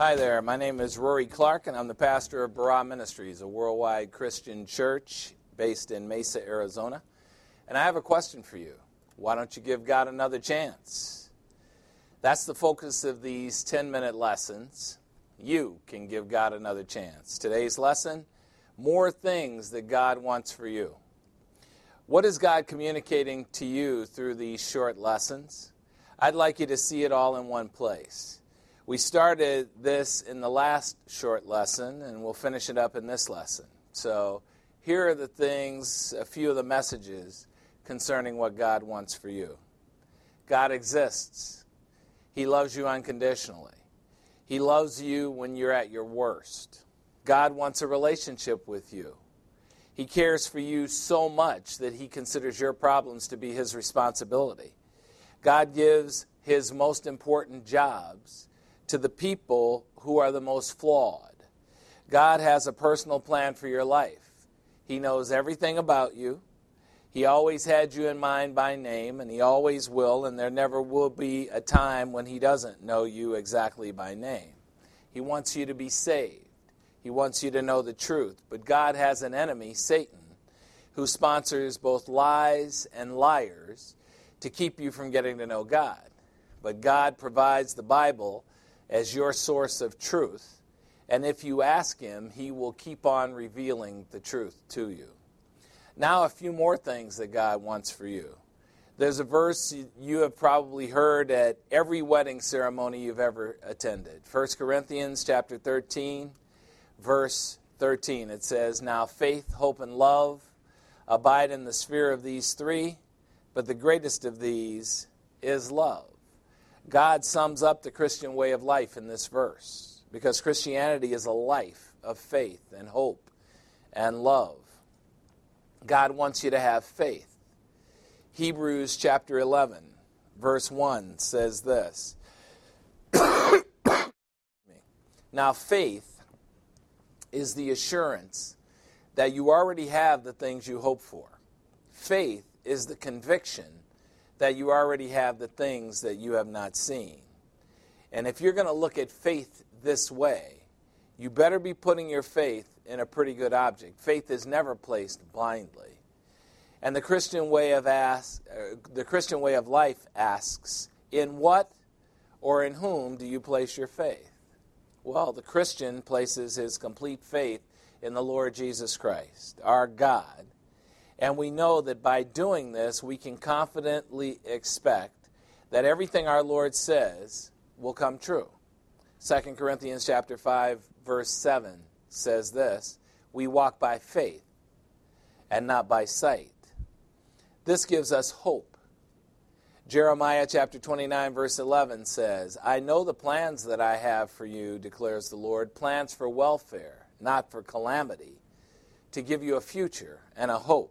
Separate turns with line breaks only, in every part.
Hi there, my name is Rory Clark, and I'm the pastor of Barah Ministries, a worldwide Christian church based in Mesa, Arizona. And I have a question for you. Why don't you give God another chance? That's the focus of these 10-minute lessons. You can give God another chance. Today's lesson, more things that God wants for you. What is God communicating to you through these short lessons? I'd like you to see it all in one place. We started this in the last short lesson, and we'll finish it up in this lesson. So here are the things, a few of the messages concerning what God wants for you. God exists. He loves you unconditionally. He loves you when you're at your worst. God wants a relationship with you. He cares for you so much that he considers your problems to be his responsibility. God gives his most important jobs to the people who are the most flawed. God has a personal plan for your life. He knows everything about you. He always had you in mind by name, and he always will, and there never will be a time when he doesn't know you exactly by name. He wants you to be saved. He wants you to know the truth. But God has an enemy, Satan, who sponsors both lies and liars to keep you from getting to know God. But God provides the Bible as your source of truth, and if you ask him, he will keep on revealing the truth to you. Now, a few more things that God wants for you. There's a verse you have probably heard at every wedding ceremony you've ever attended. 1 Corinthians chapter 13, verse 13. It says, "Now faith, hope, and love abide in the sphere of these three, but the greatest of these is love." God sums up the Christian way of life in this verse, because Christianity is a life of faith and hope and love. God wants you to have faith. Hebrews chapter 11, verse 1 says this. Now faith is the assurance that you already have the things you hope for. Faith is the conviction that you already have the things that you have not seen. And if you're going to look at faith this way, you better be putting your faith in a pretty good object. Faith is never placed blindly. And the Christian way of life asks, in what or in whom do you place your faith? Well, the Christian places his complete faith in the Lord Jesus Christ, our God. And we know that by doing this, we can confidently expect that everything our Lord says will come true. 2 Corinthians chapter 5, verse 7 says this, "We walk by faith and not by sight." This gives us hope. Jeremiah chapter 29, verse 11 says, "I know the plans that I have for you, declares the Lord, plans for welfare, not for calamity, to give you a future and a hope."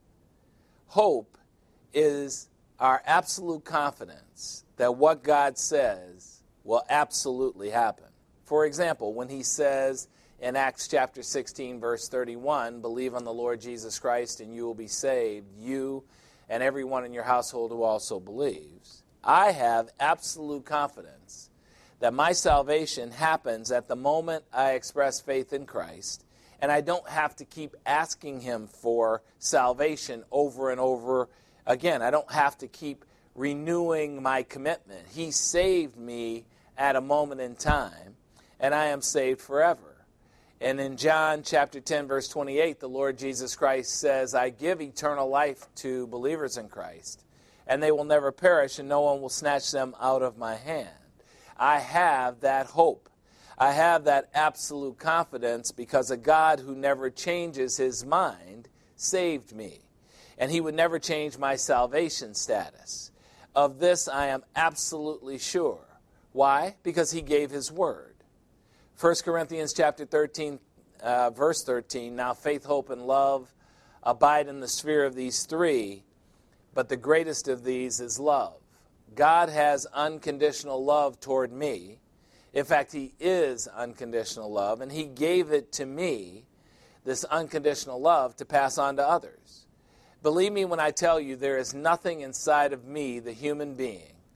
Hope is our absolute confidence that what God says will absolutely happen. For example, when he says in Acts chapter 16, verse 31, "Believe on the Lord Jesus Christ and you will be saved, you and everyone in your household who also believes," I have absolute confidence that my salvation happens at the moment I express faith in Christ, and I don't have to keep asking him for salvation over and over again. I don't have to keep renewing my commitment. He saved me at a moment in time, and I am saved forever. And in John chapter 10, verse 28, the Lord Jesus Christ says, "I give eternal life to believers in Christ, and they will never perish, and no one will snatch them out of my hand." I have that hope. I have that absolute confidence because a God who never changes his mind saved me. And he would never change my salvation status. Of this I am absolutely sure. Why? Because he gave his word. 1 Corinthians chapter 13, verse 13, "Now faith, hope, and love abide in the sphere of these three, but the greatest of these is love." God has unconditional love toward me. In fact, he is unconditional love, and he gave it to me, this unconditional love, to pass on to others. Believe me when I tell you there is nothing inside of me, the human being,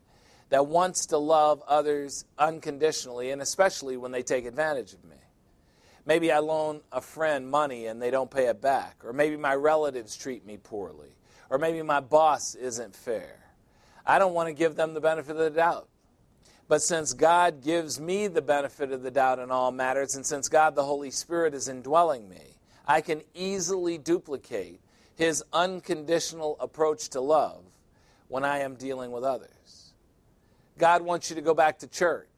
that wants to love others unconditionally, and especially when they take advantage of me. Maybe I loan a friend money and they don't pay it back. Or maybe my relatives treat me poorly. Or maybe my boss isn't fair. I don't want to give them the benefit of the doubt. But since God gives me the benefit of the doubt in all matters, and since God the Holy Spirit is indwelling me, I can easily duplicate His unconditional approach to love when I am dealing with others. God wants you to go back to church.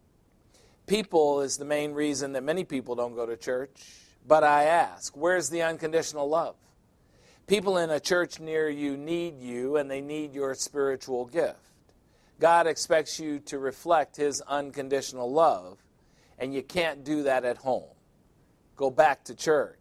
People is the main reason that many people don't go to church. But I ask, where's the unconditional love? People in a church near you need you, and they need your spiritual gift. God expects you to reflect His unconditional love, and you can't do that at home. Go back to church.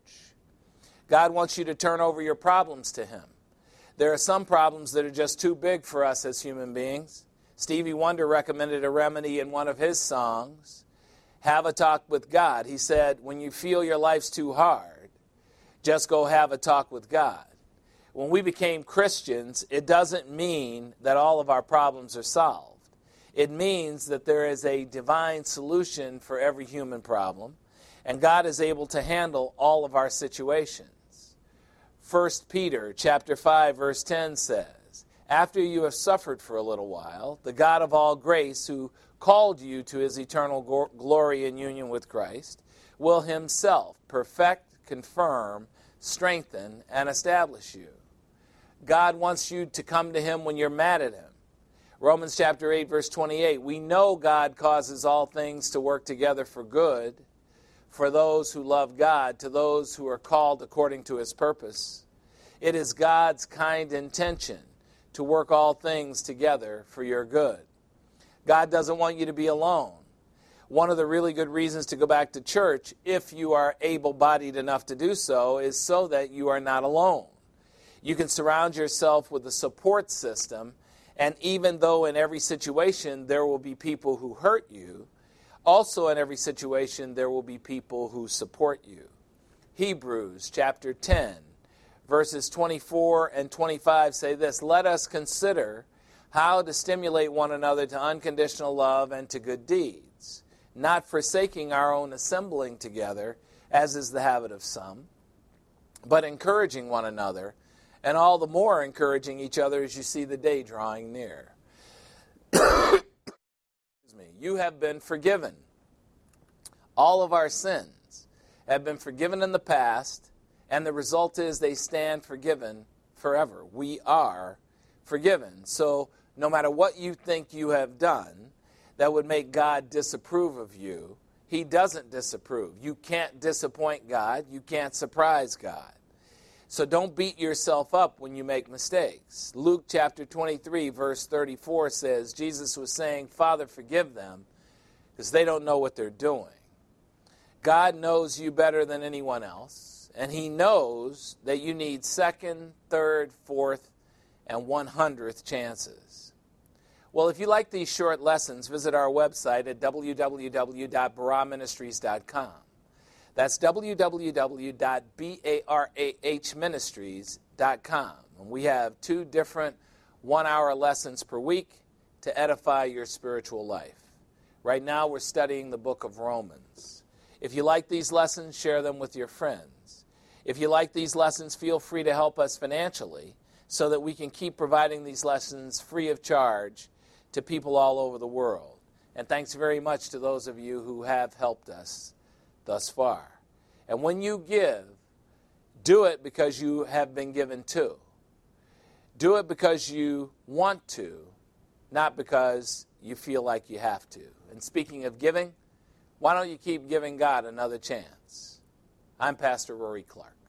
God wants you to turn over your problems to Him. There are some problems that are just too big for us as human beings. Stevie Wonder recommended a remedy in one of his songs. Have a talk with God. He said, when you feel your life's too hard, just go have a talk with God. When we became Christians, it doesn't mean that all of our problems are solved. It means that there is a divine solution for every human problem, and God is able to handle all of our situations. 1 Peter chapter 5, verse 10 says, after you have suffered for a little while, the God of all grace, who called you to His eternal glory and union with Christ, will Himself perfect, confirm, strengthen, and establish you. God wants you to come to Him when you're mad at Him. Romans chapter 8, verse 28, we know God causes all things to work together for good, for those who love God, to those who are called according to His purpose. It is God's kind intention to work all things together for your good. God doesn't want you to be alone. One of the really good reasons to go back to church, if you are able-bodied enough to do so, is so that you are not alone. You can surround yourself with a support system, and even though in every situation there will be people who hurt you, also in every situation there will be people who support you. Hebrews chapter 10, verses 24 and 25 say this, let us consider how to stimulate one another to unconditional love and to good deeds, not forsaking our own assembling together, as is the habit of some, but encouraging one another, and all the more encouraging each other as you see the day drawing near. You have been forgiven. All of our sins have been forgiven in the past, and the result is they stand forgiven forever. We are forgiven. So no matter what you think you have done that would make God disapprove of you, He doesn't disapprove. You can't disappoint God. You can't surprise God. So don't beat yourself up when you make mistakes. Luke chapter 23, verse 34 says, Jesus was saying, Father, forgive them, because they don't know what they're doing. God knows you better than anyone else, and He knows that you need second, third, fourth, and 100th chances. Well, if you like these short lessons, visit our website at www.barahministries.com. That's www.barahministries.com. And we have 2 different 1-hour lessons per week to edify your spiritual life. Right now we're studying the book of Romans. If you like these lessons, share them with your friends. If you like these lessons, feel free to help us financially so that we can keep providing these lessons free of charge to people all over the world. And thanks very much to those of you who have helped us thus far. And when you give, do it because you have been given to. Do it because you want to, not because you feel like you have to. And speaking of giving, why don't you keep giving God another chance? I'm Pastor Rory Clark.